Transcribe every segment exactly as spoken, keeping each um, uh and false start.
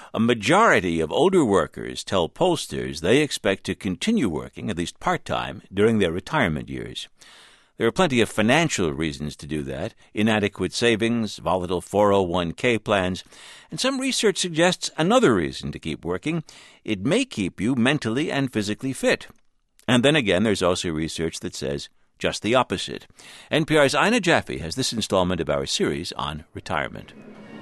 A majority of older workers tell pollsters they expect to continue working, at least part-time, during their retirement years. There are plenty of financial reasons to do that, inadequate savings, volatile four oh one k plans, and some research suggests another reason to keep working. It may keep you mentally and physically fit. And then again, there's also research that says just the opposite. N P R's Ina Jaffe has this installment of our series on retirement.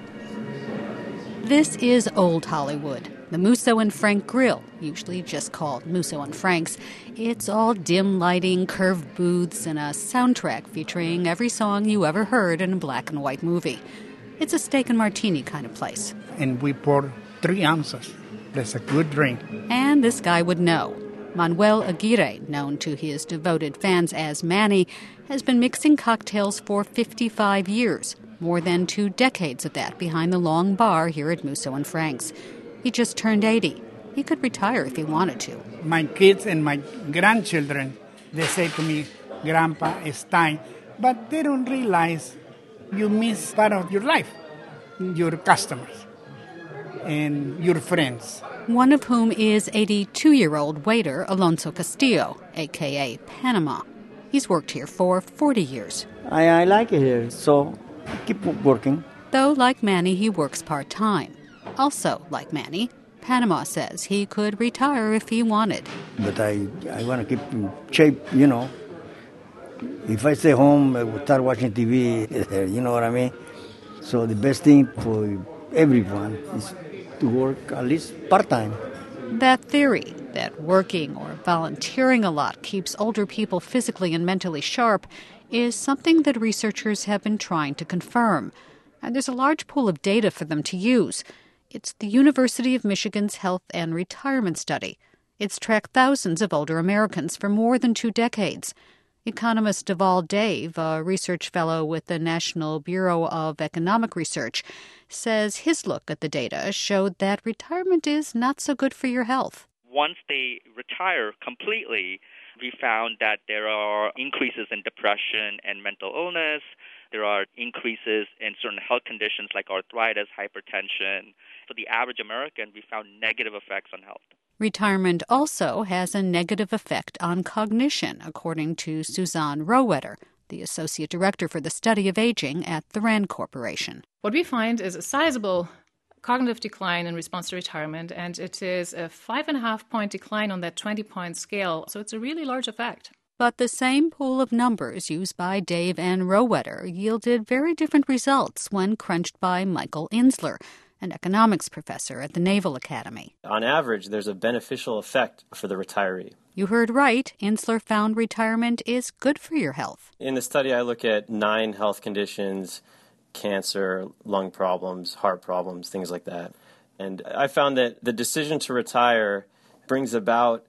This is Old Hollywood, the Musso and Frank Grill, usually just called Musso and Frank's. It's all dim lighting, curved booths, and a soundtrack featuring every song you ever heard in a black and white movie. It's a steak and martini kind of place. And we pour three ounces. That's a good drink. And this guy would know. Manuel Aguirre, known to his devoted fans as Manny, has been mixing cocktails for fifty-five years. More than two decades of that behind the long bar here at Musso and Frank's. He just turned eighty. He could retire if he wanted to. My kids and my grandchildren, they say to me, Grandpa, it's time. But they don't realize you miss part of your life, your customers and your friends. One of whom is eighty-two-year-old waiter Alonso Castillo, a k a. Panama. He's worked here for forty years. I, I like it here, so keep working. Though, like Manny, he works part-time. Also, like Manny, Panama says he could retire if he wanted. But I, I want to keep in shape, you know. If I stay home, I will start watching T V, you know what I mean? So the best thing for everyone is to work at least part-time. That theory, that working or volunteering a lot keeps older people physically and mentally sharp, is something that researchers have been trying to confirm. And there's a large pool of data for them to use. It's the University of Michigan's Health and Retirement Study. It's tracked thousands of older Americans for more than two decades. Economist Deval Dave, a research fellow with the National Bureau of Economic Research, says his look at the data showed that retirement is not so good for your health. Once they retire completely, we found that there are increases in depression and mental illness. There are increases in certain health conditions like arthritis, hypertension. For the average American, we found negative effects on health. Retirement also has a negative effect on cognition, according to Suzanne Rowetter, the Associate Director for the Study of Aging at the RAND Corporation. What we find is a sizable cognitive decline in response to retirement, and it is a five and a half point decline on that twenty-point scale, so it's a really large effect. But the same pool of numbers used by Dave and Rowetter yielded very different results when crunched by Michael Insler, an economics professor at the Naval Academy. On average, there's a beneficial effect for the retiree. You heard right. Insler found retirement is good for your health. In the study, I look at nine health conditions: cancer, lung problems, heart problems, things like that. And I found that the decision to retire brings about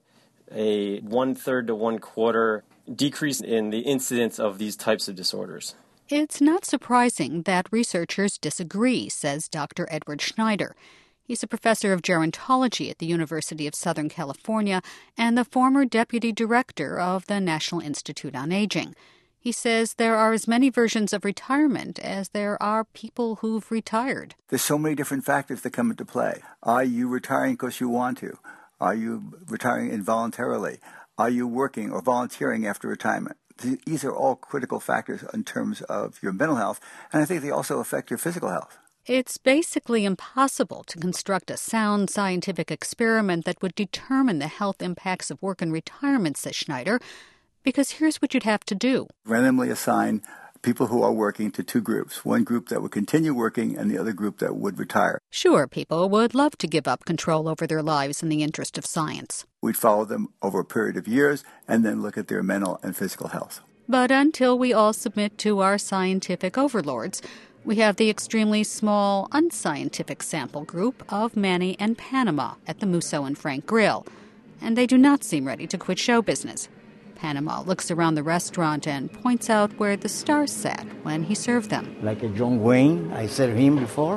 a one-third to one-quarter decrease in the incidence of these types of disorders. It's not surprising that researchers disagree, says Doctor Edward Schneider. He's a professor of gerontology at the University of Southern California and the former deputy director of the National Institute on Aging. He says there are as many versions of retirement as there are people who've retired. There's so many different factors that come into play. Are you retiring because you want to? Are you retiring involuntarily? Are you working or volunteering after retirement? These are all critical factors in terms of your mental health, and I think they also affect your physical health. It's basically impossible to construct a sound scientific experiment that would determine the health impacts of work and retirement, says Schneider, because here's what you'd have to do. Randomly assign people who are working to two groups, one group that would continue working and the other group that would retire. Sure, people would love to give up control over their lives in the interest of science. We'd follow them over a period of years and then look at their mental and physical health. But until we all submit to our scientific overlords, we have the extremely small, unscientific sample group of Manny and Panama at the Musso and Frank Grill. And they do not seem ready to quit show business. Panama looks around the restaurant and points out where the stars sat when he served them. Like a John Wayne, I served him before.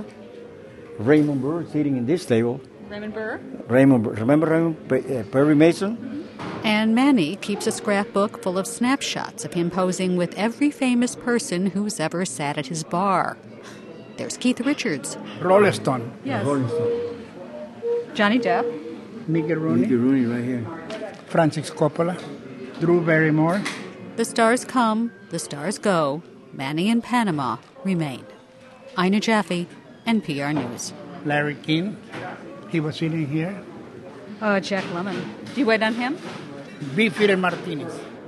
Raymond Burr sitting in this table. Raymond Burr? Raymond Burr. Remember Raymond? Uh, Perry Mason? Mm-hmm. And Manny keeps a scrapbook full of snapshots of him posing with every famous person who's ever sat at his bar. There's Keith Richards. Rolling Stone. Yes. Rolling Stone. Johnny Depp. Mickey Rooney. Mickey Rooney right here. Francis Coppola. Drew Barrymore. The stars come, the stars go. Manny in Panama remain. Ina Jaffe, N P R News. Larry King. He was sitting here. Uh, Jack Lemmon. Do you wait on him? B. Fidel Martinez.